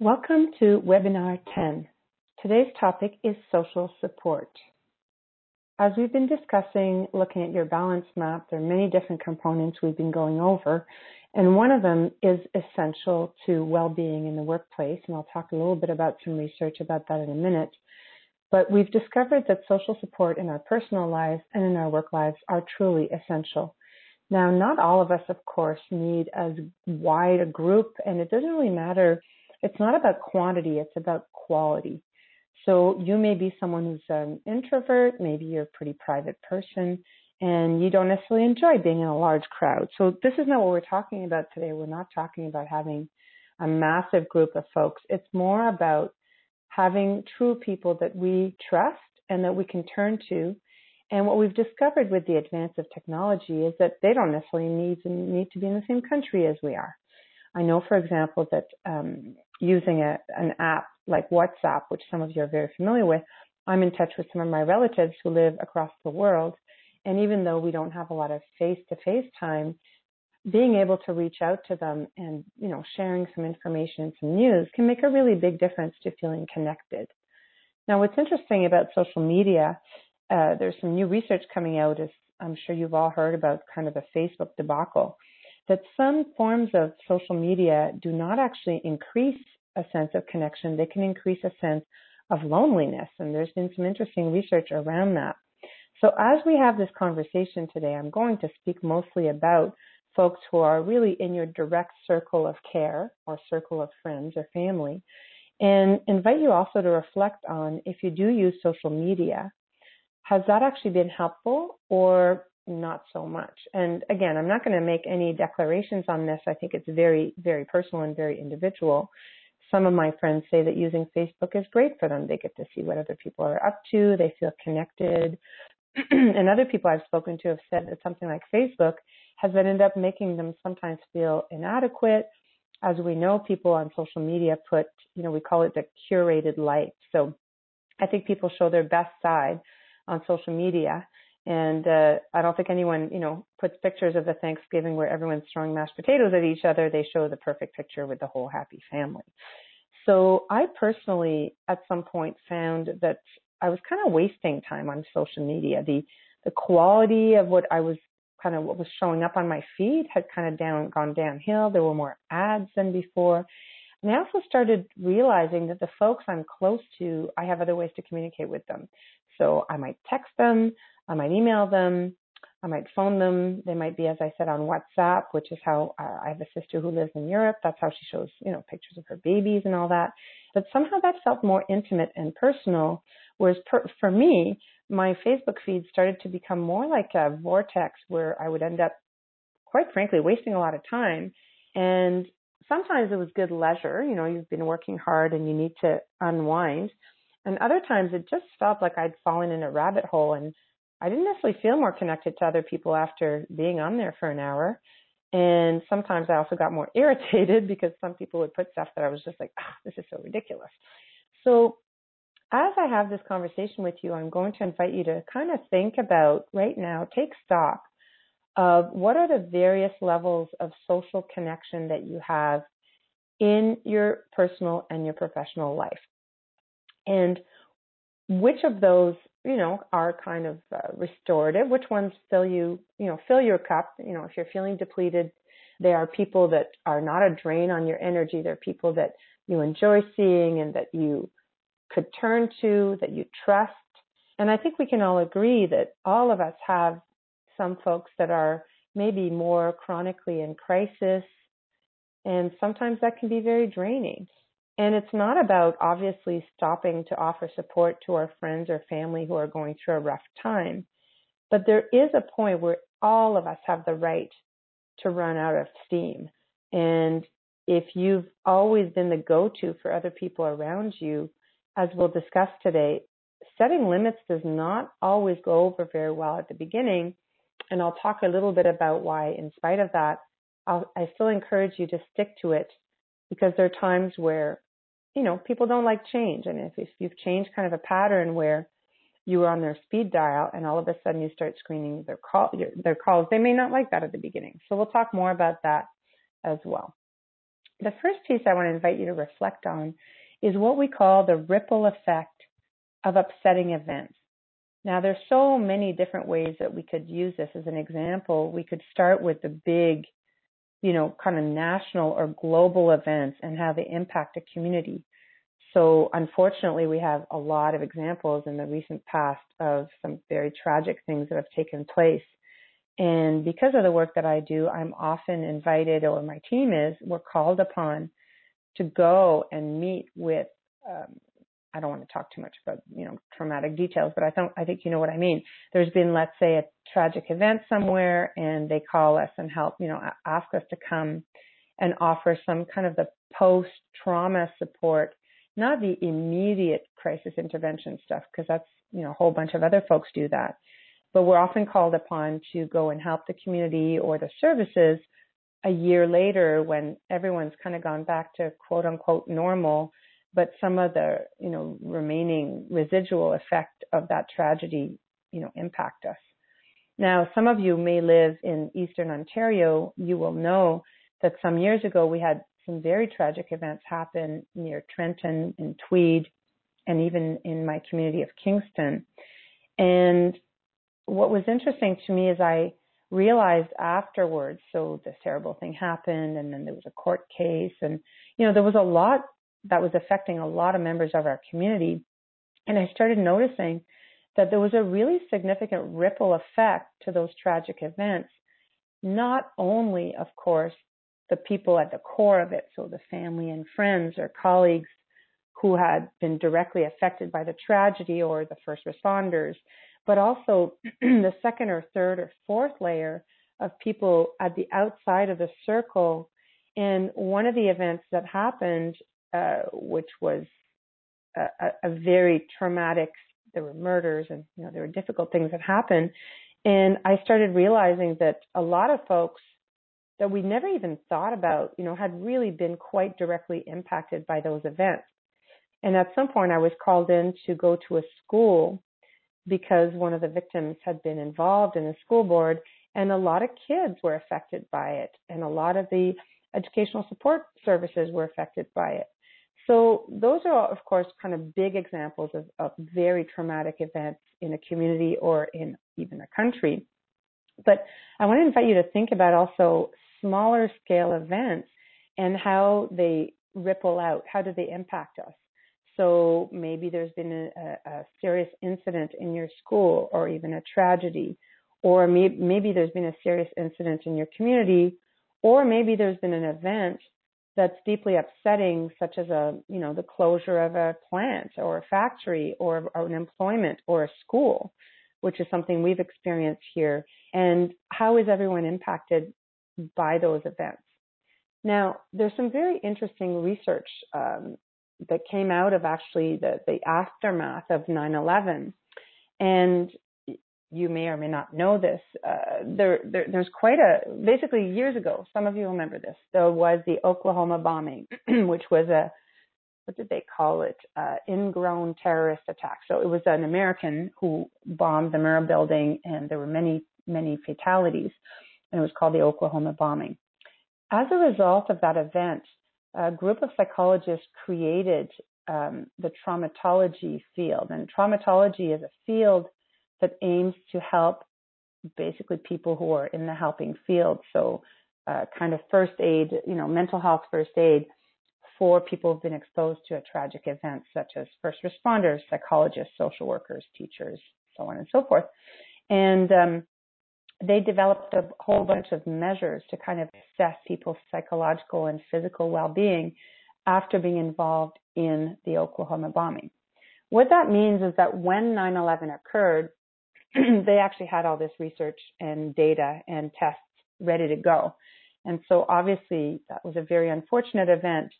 Welcome to Webinar 10. Today's topic is social support. As we've been discussing, looking at your balance map, there are many different components we've been going over, and one of them is essential to well-being in the workplace, and I'll talk a little bit about some research about that in a minute. But we've discovered that social support in our personal lives and in our work lives are truly essential. Now, not all of us, of course, need as wide a group, and it doesn't really matter. It's not about quantity, it's about quality. So you may be someone who's an introvert, maybe you're a pretty private person, and you don't necessarily enjoy being in a large crowd. So this is not what we're talking about today. We're not talking about having a massive group of folks. It's more about having true people that we trust and that we can turn to. And what we've discovered with the advance of technology is that they don't necessarily need to be in the same country as we are. I know, for example, that using an app like WhatsApp, which some of you are very familiar with, I'm in touch with some of my relatives who live across the world. And even though we don't have a lot of face-to-face time, being able to reach out to them and, sharing some information, some news can make a really big difference to feeling connected. Now, what's interesting about social media, there's some new research coming out, as I'm sure you've all heard about, kind of a Facebook debacle, that some forms of social media do not actually increase a sense of connection. They can increase a sense of loneliness, and there's been some interesting research around that. So as we have this conversation today, I'm going to speak mostly about folks who are really in your direct circle of care or circle of friends or family, and invite you also to reflect on, if you do use social media, has that actually been helpful or not so much? And again, I'm not going to make any declarations on this. I think it's very, very personal and very individual. Some of my friends say that using Facebook is great for them. They get to see what other people are up to. They feel connected. And other people I've spoken to have said that something like Facebook has ended up making them sometimes feel inadequate. As we know, people on social media put, we call it the curated life. So I think people show their best side on social media. And I don't think anyone, puts pictures of the Thanksgiving where everyone's throwing mashed potatoes at each other. They show the perfect picture with the whole happy family. So I personally, at some point, found that I was kind of wasting time on social media. The quality of what was showing up on my feed had kind of gone downhill. There were more ads than before. And I also started realizing that the folks I'm close to, I have other ways to communicate with them. So I might text them, I might email them, I might phone them. They might be, as I said, on WhatsApp, which is how I have a sister who lives in Europe. That's how she shows, pictures of her babies and all that. But somehow that felt more intimate and personal. Whereas for me, my Facebook feed started to become more like a vortex where I would end up, quite frankly, wasting a lot of time. And sometimes it was good leisure. You've been working hard and you need to unwind. And other times it just felt like I'd fallen in a rabbit hole, and I didn't necessarily feel more connected to other people after being on there for an hour. And sometimes I also got more irritated because some people would put stuff that I was just like, this is so ridiculous. So as I have this conversation with you, I'm going to invite you to kind of think about right now, take stock of what are the various levels of social connection that you have in your personal and your professional life. And which of those, are kind of restorative, which ones fill your cup. If you're feeling depleted, they are people that are not a drain on your energy. They're people that you enjoy seeing and that you could turn to, that you trust. And I think we can all agree that all of us have some folks that are maybe more chronically in crisis, and sometimes that can be very draining. And it's not about obviously stopping to offer support to our friends or family who are going through a rough time. But there is a point where all of us have the right to run out of steam. And if you've always been the go-to for other people around you, as we'll discuss today, setting limits does not always go over very well at the beginning. And I'll talk a little bit about why, in spite of that, I still encourage you to stick to it, because there are times where, people don't like change. And if you've changed kind of a pattern where you were on their speed dial and all of a sudden you start screening their calls, they may not like that at the beginning. So we'll talk more about that as well. the first piece I want to invite you to reflect on is what we call the ripple effect of upsetting events. Now, there's so many different ways that we could use this as an example. We could start with the big, kind of national or global events and how they impact a community. So unfortunately, we have a lot of examples in the recent past of some very tragic things that have taken place. And because of the work that I do, I'm often invited, or my team is, we're called upon to go and meet with, I don't want to talk too much about, traumatic details, but I think you know what I mean. There's been, let's say, a tragic event somewhere, and they call us and help, ask us to come and offer some kind of the post-trauma support, not the immediate crisis intervention stuff, because that's, a whole bunch of other folks do that. But we're often called upon to go and help the community or the services a year later when everyone's kind of gone back to quote unquote normal, but some of the, remaining residual effect of that tragedy, impact us. Now, some of you may live in Eastern Ontario. You will know that some years ago we had some very tragic events happen near Trenton and Tweed, and even in my community of Kingston. And what was interesting to me is I realized afterwards, so this terrible thing happened, and then there was a court case, and, there was a lot that was affecting a lot of members of our community. And I started noticing that there was a really significant ripple effect to those tragic events. Not only, of course, the people at the core of it, so the family and friends or colleagues who had been directly affected by the tragedy, or the first responders, but also the second or third or fourth layer of people at the outside of the circle. And one of the events that happened, which was a very traumatic, there were murders and there were difficult things that happened. And I started realizing that a lot of folks that we never even thought about, had really been quite directly impacted by those events. And at some point I was called in to go to a school because one of the victims had been involved in the school board, and a lot of kids were affected by it, and a lot of the educational support services were affected by it. So those are, of course, kind of big examples of very traumatic events in a community or in even a country. But I want to invite you to think about also smaller scale events and how they ripple out. How do they impact us? So maybe there's been a serious incident in your school, or even a tragedy, or maybe there's been a serious incident in your community, or maybe there's been an event that's deeply upsetting, such as the closure of a plant or a factory or an employment or a school, which is something we've experienced here. And how is everyone impacted by those events? Now, there's some very interesting research that came out of actually the aftermath of 9/11. And you may or may not know this. There's basically years ago, some of you remember this, there was the Oklahoma bombing, which was what did they call it? Ingrown terrorist attack. So it was an American who bombed the Murrah building, and there were many, many fatalities, and it was called the Oklahoma bombing. As a result of that event, a group of psychologists created the traumatology field. And traumatology is a field that aims to help basically people who are in the helping field. So kind of first aid, mental health first aid for people who've been exposed to a tragic event, such as first responders, psychologists, social workers, teachers, so on and so forth. And they developed a whole bunch of measures to kind of assess people's psychological and physical well-being after being involved in the Oklahoma bombing. What that means is that when 9/11 occurred, they actually had all this research and data and tests ready to go. And so obviously that was a very unfortunate event.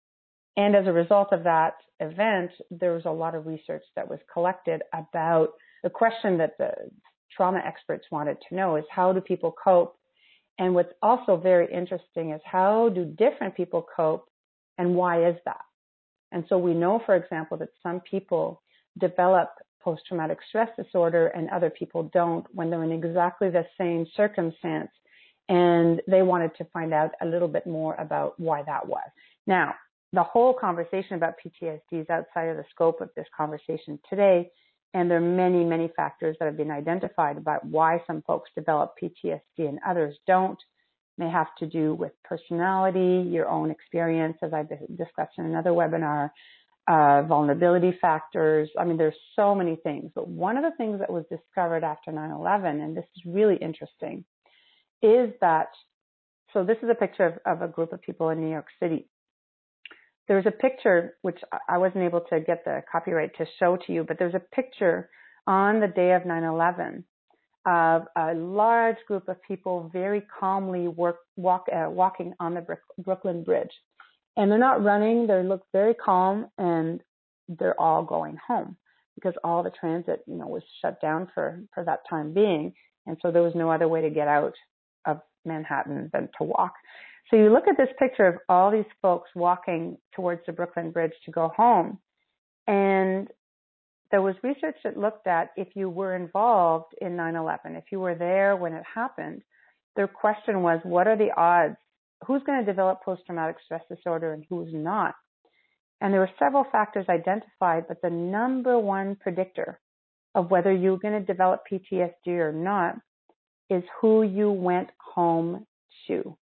And as a result of that event, there was a lot of research that was collected about the question that the trauma experts wanted to know is, how do people cope? And what's also very interesting is, how do different people cope, and why is that? And so we know, for example, that some people develop post-traumatic stress disorder and other people don't when they're in exactly the same circumstance. And they wanted to find out a little bit more about why that was. Now, the whole conversation about PTSD is outside of the scope of this conversation today, and there are many, many factors that have been identified about why some folks develop PTSD and others don't. It may have to do with personality, your own experience, as I discussed in another webinar, vulnerability factors. I mean, there's so many things. But one of the things that was discovered after 9/11, and this is really interesting, is that, so this is a picture of a group of people in New York City. There's a picture, which I wasn't able to get the copyright to show to you, but there's a picture on the day of 9/11 of a large group of people very calmly walking on the Brooklyn Bridge. And they're not running, they look very calm, and they're all going home because all the transit, was shut down for that time being. And so there was no other way to get out of Manhattan than to walk. So you look at this picture of all these folks walking towards the Brooklyn Bridge to go home, and there was research that looked at if you were involved in 9/11, if you were there when it happened, their question was, what are the odds? Who's going to develop post-traumatic stress disorder and who's not? And there were several factors identified, but the number one predictor of whether you're going to develop PTSD or not is who you went home to.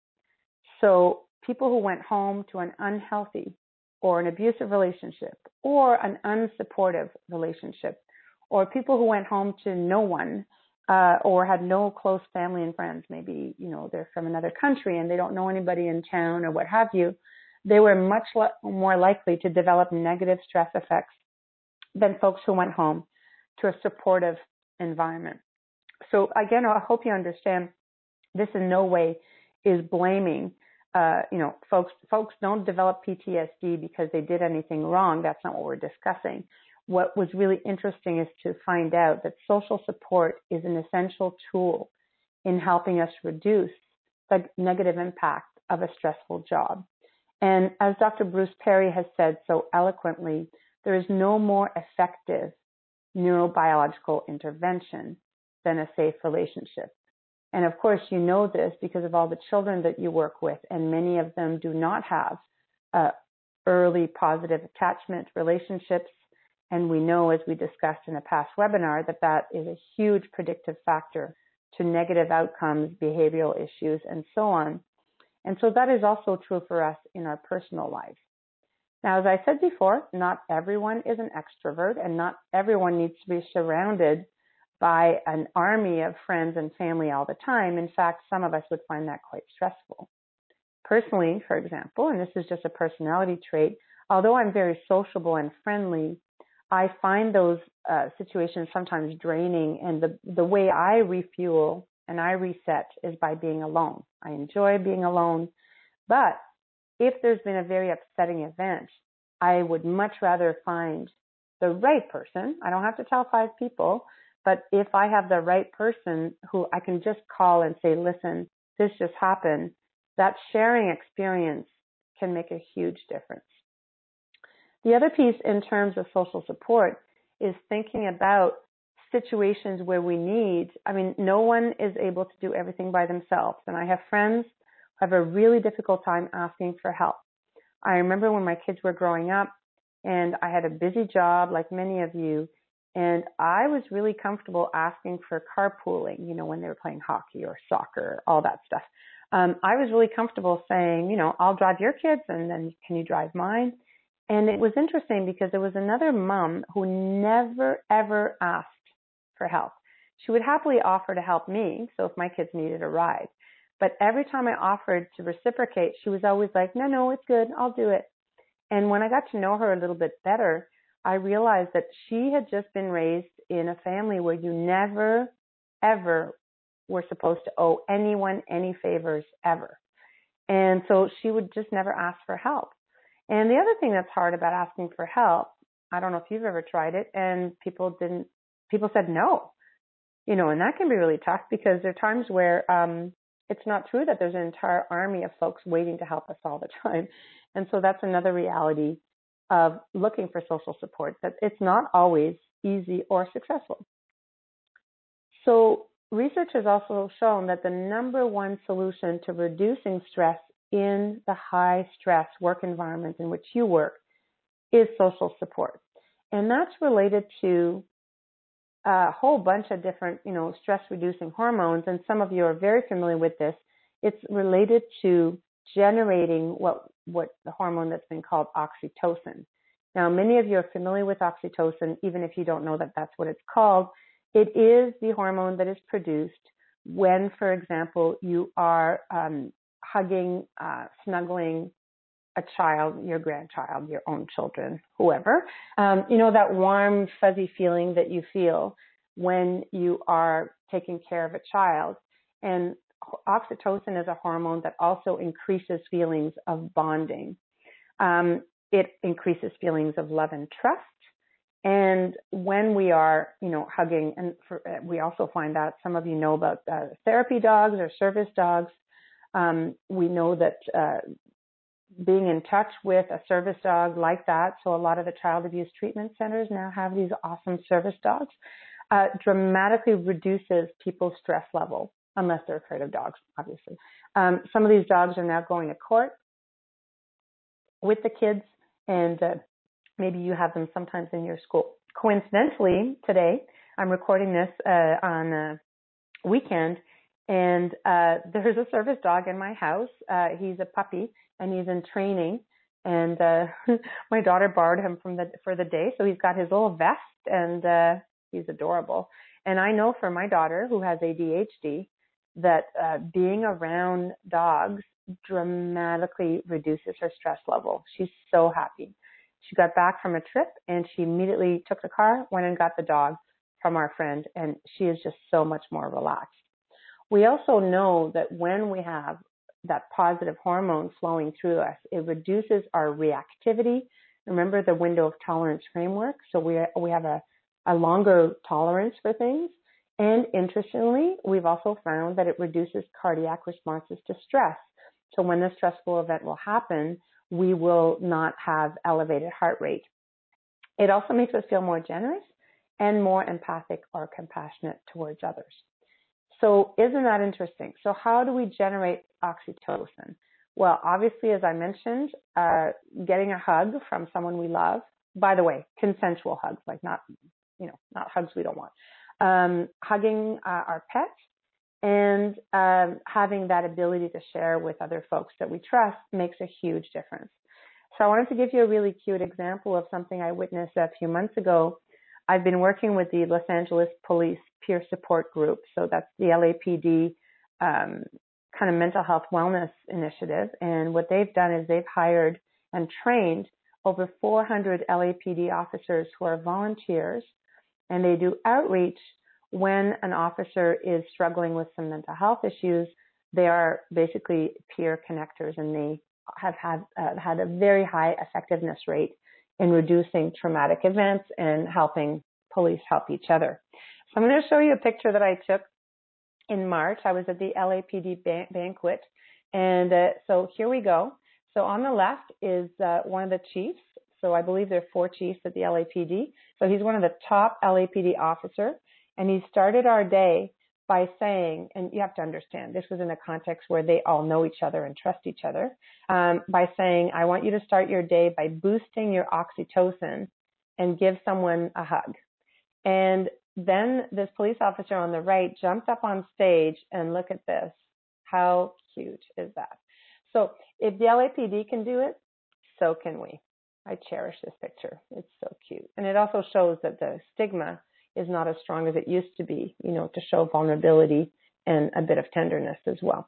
So people who went home to an unhealthy or an abusive relationship or an unsupportive relationship, or people who went home to no one or had no close family and friends, maybe, they're from another country and they don't know anybody in town or what have you, they were much more likely to develop negative stress effects than folks who went home to a supportive environment. So again, I hope you understand this in no way is blaming, folks don't develop PTSD because they did anything wrong. That's not what we're discussing. What was really interesting is to find out that social support is an essential tool in helping us reduce the negative impact of a stressful job. And as Dr. Bruce Perry has said so eloquently, there is no more effective neurobiological intervention than a safe relationship. And of course, you know this because of all the children that you work with, and many of them do not have early positive attachment relationships. And we know, as we discussed in a past webinar, that is a huge predictive factor to negative outcomes, behavioral issues, and so on. And so that is also true for us in our personal lives. Now, as I said before, not everyone is an extrovert, and not everyone needs to be surrounded by an army of friends and family all the time. In fact, some of us would find that quite stressful. Personally, for example, and this is just a personality trait, although I'm very sociable and friendly, I find those situations sometimes draining, and the way I refuel and I reset is by being alone. I enjoy being alone, but if there's been a very upsetting event, I would much rather find the right person. I don't have to tell 5 people, but if I have the right person who I can just call and say, listen, this just happened, that sharing experience can make a huge difference. The other piece in terms of social support is thinking about situations where we need, no one is able to do everything by themselves. And I have friends who have a really difficult time asking for help. I remember when my kids were growing up and I had a busy job like many of you, and I was really comfortable asking for carpooling, when they were playing hockey or soccer, all that stuff. I was really comfortable saying, I'll drive your kids and then can you drive mine? And it was interesting because there was another mom who never, ever asked for help. She would happily offer to help me, so if my kids needed a ride. But every time I offered to reciprocate, she was always like, no, it's good, I'll do it. And when I got to know her a little bit better, I realized that she had just been raised in a family where you never, ever were supposed to owe anyone any favors ever. And so she would just never ask for help. And the other thing that's hard about asking for help, I don't know if you've ever tried it, and people said no, and that can be really tough because there are times where it's not true that there's an entire army of folks waiting to help us all the time. And so that's another reality of looking for social support, that it's not always easy or successful. So research has also shown that the number one solution to reducing stress in the high stress work environment in which you work is social support. And that's related to a whole bunch of different, stress reducing hormones. And some of you are very familiar with this. It's related to generating what the hormone that's been called oxytocin. Now, many of you are familiar with oxytocin, even if you don't know that that's what it's called. It is the hormone that is produced when, for example, you are hugging, snuggling a child, your grandchild, your own children, whoever. That warm, fuzzy feeling that you feel when you are taking care of a child. And oxytocin is a hormone that also increases feelings of bonding. It increases feelings of love and trust. And when we are, hugging, and we also find out, some of you know about therapy dogs or service dogs. We know that being in touch with a service dog like that, so a lot of the child abuse treatment centers now have these awesome service dogs, dramatically reduces people's stress level, unless they're afraid of dogs, obviously. Some of these dogs are now going to court with the kids, and maybe you have them sometimes in your school. Coincidentally, today, I'm recording this on a weekend, and there's a service dog in my house. He's a puppy, and he's in training. And my daughter borrowed him for the day, so he's got his little vest, and he's adorable. And I know for my daughter, who has ADHD, that being around dogs dramatically reduces her stress level. She's so happy. She got back from a trip, and she immediately took the car, went and got the dog from our friend, and she is just so much more relaxed. We also know that when we have that positive hormone flowing through us, it reduces our reactivity. Remember the window of tolerance framework? So we have a longer tolerance for things. And interestingly, we've also found that it reduces cardiac responses to stress. So when the stressful event will happen, we will not have elevated heart rate. It also makes us feel more generous and more empathic or compassionate towards others. So isn't that interesting? So how do we generate oxytocin? Well, obviously, as I mentioned, getting a hug from someone we love. By the way, consensual hugs, like not hugs we don't want. Hugging our pets and having that ability to share with other folks that we trust makes a huge difference. So I wanted to give you a really cute example of something I witnessed a few months ago. I've been working with the Los Angeles Police Peer Support Group. So that's the LAPD kind of mental health wellness initiative. And what they've done is they've hired and trained over 400 LAPD officers who are volunteers, and they do outreach when an officer is struggling with some mental health issues. They are basically peer connectors, and they have had a very high effectiveness rate in reducing traumatic events and helping police help each other. So I'm going to show you a picture that I took in March. I was at the LAPD banquet, and so here we go. So on the left is one of the chiefs. So I believe there are 4 chiefs at the LAPD. So he's one of the top LAPD officers, and he started our day by saying, and you have to understand, this was in a context where they all know each other and trust each other, by saying, I want you to start your day by boosting your oxytocin and give someone a hug. And then this police officer on the right jumped up on stage, and look at this. How cute is that? So if the LAPD can do it, so can we. I cherish this picture. It's so cute. And it also shows that the stigma is not as strong as it used to be, to show vulnerability and a bit of tenderness as well.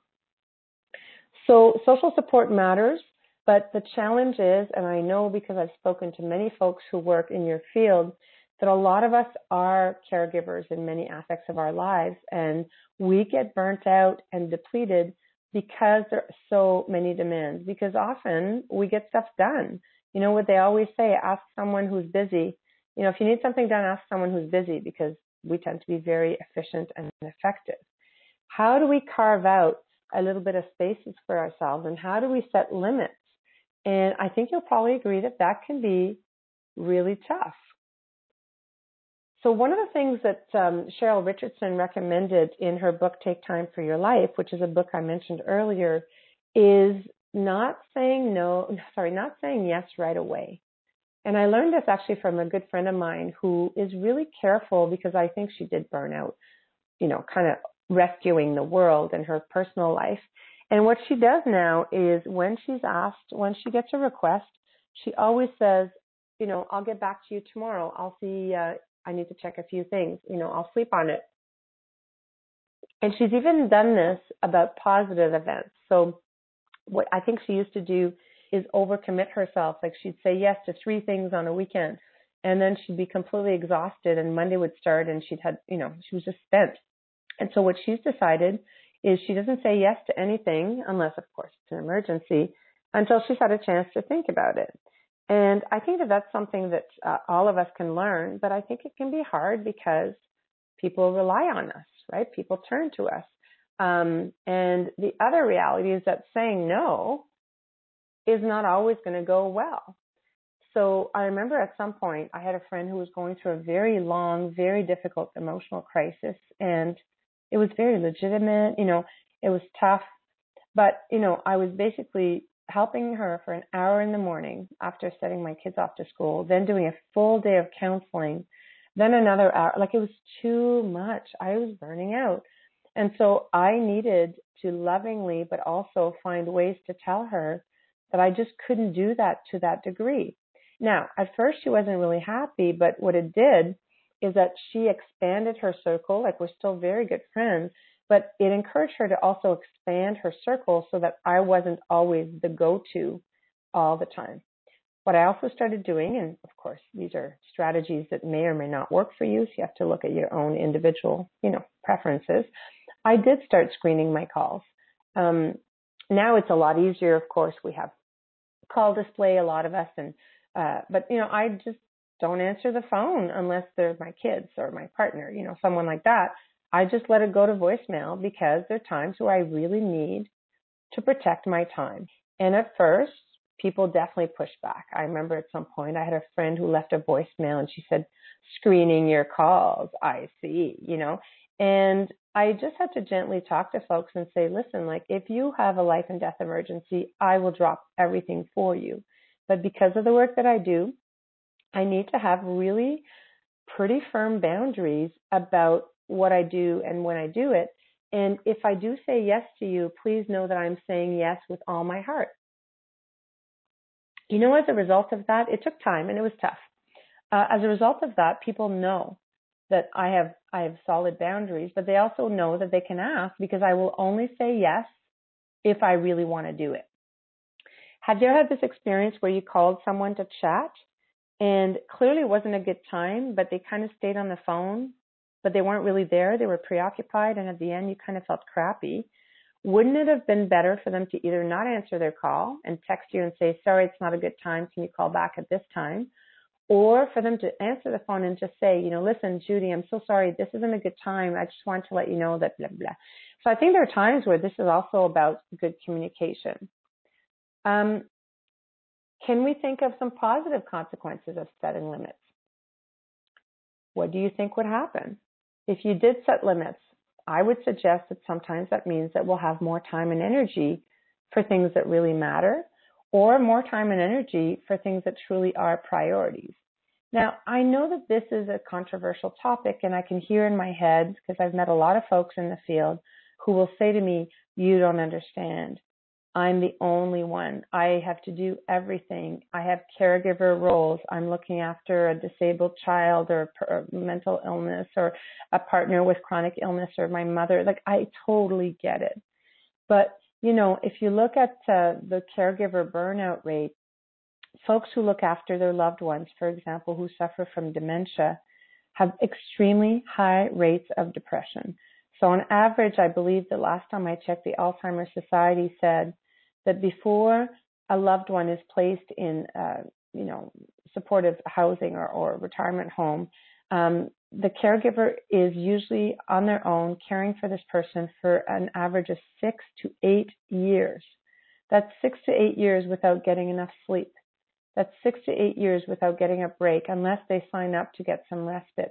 So social support matters, but the challenge is, and I know because I've spoken to many folks who work in your field, that a lot of us are caregivers in many aspects of our lives, and we get burnt out and depleted because there are so many demands, because often we get stuff done. You know what they always say, ask someone who's busy. If you need something done, ask someone who's busy, because we tend to be very efficient and effective. How do we carve out a little bit of spaces for ourselves, and how do we set limits? And I think you'll probably agree that that can be really tough. So one of the things that Cheryl Richardson recommended in her book, Take Time for Your Life, which is a book I mentioned earlier, is not saying yes right away. And I learned this actually from a good friend of mine who is really careful because I think she did burn out, kind of rescuing the world and her personal life. And what she does now is when she gets a request, she always says, I'll get back to you tomorrow. I'll see, I need to check a few things, I'll sleep on it. And she's even done this about positive events. So what I think she used to do is overcommit herself. Like she'd say yes to 3 things on a weekend, and then she'd be completely exhausted, and Monday would start and she was just spent. And so what she's decided is she doesn't say yes to anything unless, of course, it's an emergency until she's had a chance to think about it. And I think that that's something that all of us can learn, but I think it can be hard because people rely on us, right? People turn to us. And the other reality is that saying no is not always going to go well. So I remember at some point I had a friend who was going through a very long, very difficult emotional crisis, and it was very legitimate, it was tough, but, I was basically helping her for an hour in the morning after setting my kids off to school, then doing a full day of counseling, then another hour. Like it was too much. I was burning out. And so I needed to lovingly, but also find ways to tell her that I just couldn't do that to that degree. Now, at first she wasn't really happy, but what it did is that she expanded her circle. Like we're still very good friends, but it encouraged her to also expand her circle so that I wasn't always the go-to all the time. What I also started doing, and of course, these are strategies that may or may not work for you, so you have to look at your own individual, preferences. I did start screening my calls. Now it's a lot easier. Of course, we have call display, a lot of us, and but I just don't answer the phone unless they're my kids or my partner, someone like that. I just let it go to voicemail because there are times where I really need to protect my time. And at first, people definitely pushed back. I remember at some point I had a friend who left a voicemail and she said, screening your calls, I see, and I just had to gently talk to folks and say, listen, like if you have a life and death emergency, I will drop everything for you. But because of the work that I do, I need to have really pretty firm boundaries about what I do and when I do it. And if I do say yes to you, please know that I'm saying yes with all my heart. As a result of that, it took time and it was tough. As a result of that, people know that I have solid boundaries, but they also know that they can ask because I will only say yes if I really want to do it. Have you ever had this experience where you called someone to chat and clearly it wasn't a good time, but they kind of stayed on the phone, but they weren't really there, they were preoccupied, and at the end you kind of felt crappy? Wouldn't it have been better for them to either not answer their call and text you and say, sorry, it's not a good time, can you call back at this time? Or for them to answer the phone and just say, listen, Judy, I'm so sorry, this isn't a good time. I just want to let you know that blah, blah. So I think there are times where this is also about good communication. Can we think of some positive consequences of setting limits? What do you think would happen? If you did set limits, I would suggest that sometimes that means that we'll have more time and energy for things that really matter, or more time and energy for things that truly are priorities. Now, I know that this is a controversial topic, and I can hear in my head, because I've met a lot of folks in the field who will say to me, you don't understand. I'm the only one. I have to do everything. I have caregiver roles. I'm looking after a disabled child or mental illness or a partner with chronic illness or my mother. Like, I totally get it. But, if you look at the caregiver burnout rate, folks who look after their loved ones, for example, who suffer from dementia, have extremely high rates of depression. So on average, I believe the last time I checked, the Alzheimer's Society said that before a loved one is placed in, supportive housing or retirement home, the caregiver is usually on their own caring for this person for an average of 6 to 8 years. That's 6 to 8 years without getting enough sleep. That's 6 to 8 years without getting a break unless they sign up to get some respite.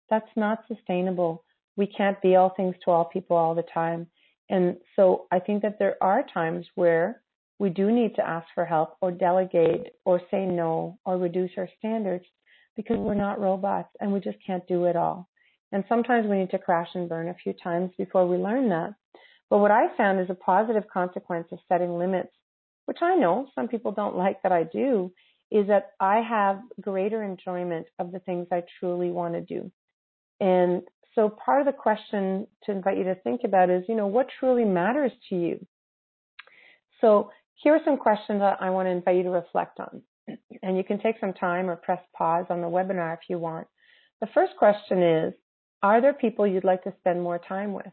That's not sustainable. We can't be all things to all people all the time. And so I think that there are times where we do need to ask for help or delegate or say no or reduce our standards because we're not robots and we just can't do it all. And sometimes we need to crash and burn a few times before we learn that. But what I found is a positive consequence of setting limits, which I know some people don't like that I do, is that I have greater enjoyment of the things I truly want to do. And so part of the question to invite you to think about is, what truly matters to you? So here are some questions that I want to invite you to reflect on. And you can take some time or press pause on the webinar if you want. The first question is, are there people you'd like to spend more time with?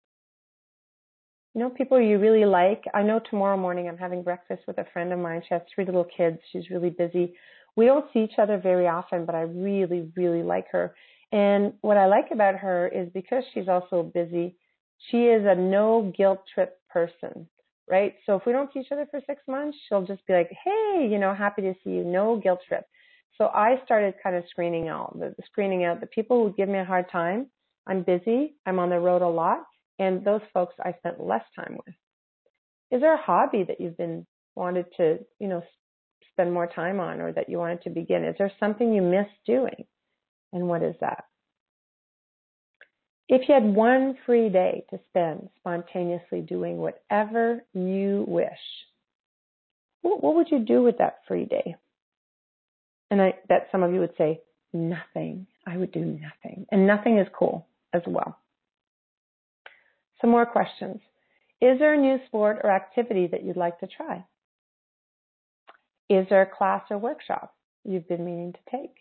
People you really like. I know tomorrow morning I'm having breakfast with a friend of mine. She has 3 little kids. She's really busy. We don't see each other very often, but I really, really like her. And what I like about her is because she's also busy, she is a no guilt trip person, right? So if we don't see each other for 6 months, she'll just be like, hey, happy to see you, no guilt trip. So I started kind of screening out the people who give me a hard time. I'm busy. I'm on the road a lot. And those folks I spent less time with. Is there a hobby that you've been wanted to, spend more time on or that you wanted to begin? Is there something you miss doing? And what is that? If you had one free day to spend spontaneously doing whatever you wish, what would you do with that free day? And I bet some of you would say, nothing. I would do nothing. And nothing is cool as well. Some more questions. Is there a new sport or activity that you'd like to try? Is there a class or workshop you've been meaning to take?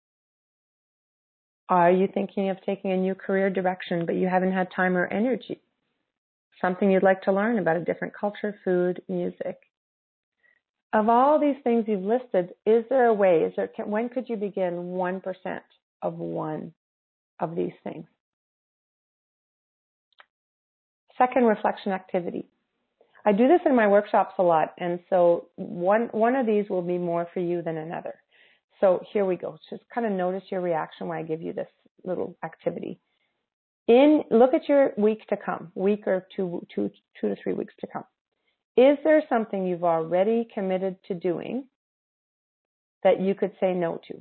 Are you thinking of taking a new career direction, but you haven't had time or energy? Something you'd like to learn about a different culture, food, music? Of all these things you've listed, is there a way, when could you begin 1% of one of these things? Second, reflection activity. I do this in my workshops a lot, and so one of these will be more for you than another. So here we go. Just kind of notice your reaction when I give you this little activity. Look at your week to come, week or two to 3 weeks to come. Is there something you've already committed to doing that you could say no to?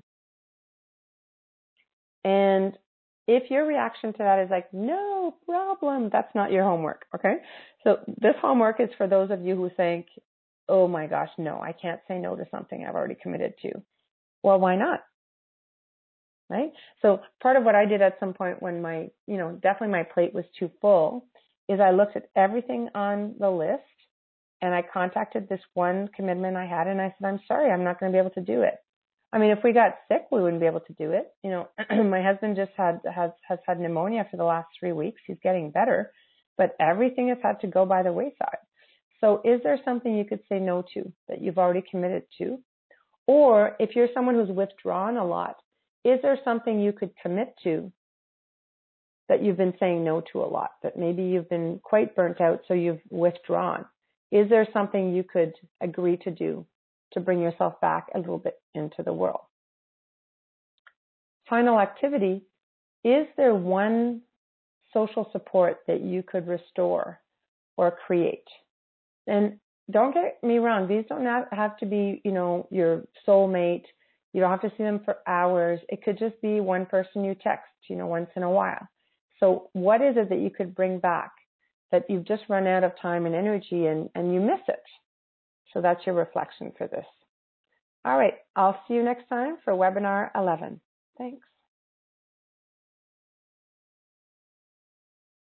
And if your reaction to that is like, no problem, that's not your homework, okay? So this homework is for those of you who think, oh my gosh, no, I can't say no to something I've already committed to. Well, why not? Right? So part of what I did at some point when definitely my plate was too full is I looked at everything on the list and I contacted this one commitment I had and I said, I'm sorry, I'm not going to be able to do it. I mean, if we got sick, we wouldn't be able to do it. My husband just has had pneumonia for the last 3 weeks. He's getting better, but everything has had to go by the wayside. So is there something you could say no to that you've already committed to? Or if you're someone who's withdrawn a lot, is there something you could commit to that you've been saying no to a lot, that maybe you've been quite burnt out, so you've withdrawn? Is there something you could agree to do to bring yourself back a little bit into the world? Final activity, is there one social support that you could restore or create? And don't get me wrong, these don't have to be, your soulmate. You don't have to see them for hours. It could just be one person you text, once in a while. So what is it that you could bring back that you've just run out of time and energy and you miss it? So that's your reflection for this. All right, I'll see you next time for webinar 11. Thanks.